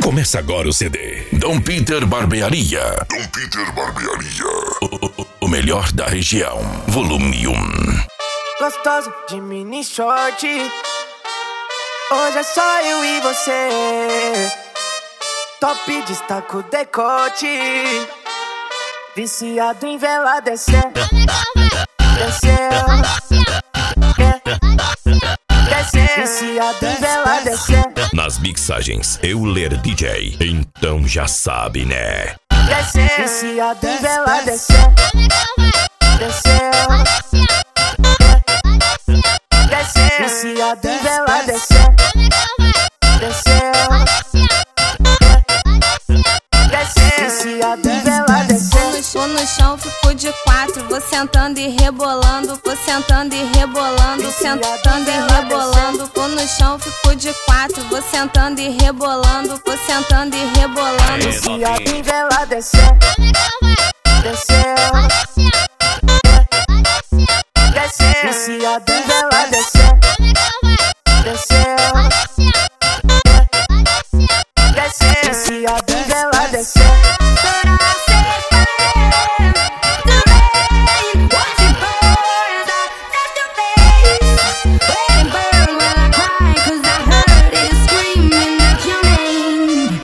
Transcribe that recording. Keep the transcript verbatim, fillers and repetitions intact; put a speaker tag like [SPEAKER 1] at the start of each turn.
[SPEAKER 1] Começa agora o C D Dom Peter Barbearia.
[SPEAKER 2] Dom Peter Barbearia.
[SPEAKER 1] O, o, o melhor da região. Volume um.
[SPEAKER 3] Gostoso de mini short. Hoje é só eu e você. Top destaca o decote. Viciado em vela descer. Descer. Descer. Viciado em vela descer.
[SPEAKER 1] Nas mixagens, Euler D J. Então já sabe, né?
[SPEAKER 3] Descer. Viciado em vela descer. Descer. Descer. Viciado em vela descer. Descer. Descer. Viciado em vela descer.
[SPEAKER 4] Vou no chão, fico de quatro. Vou sentando e rebolando. Vou sentando e rebolando. Sentando e rebolando. Vou no chão, fico de quatro. Vou sentando e rebolando. Vou sentando e rebolando.
[SPEAKER 3] Viciado em vela descer.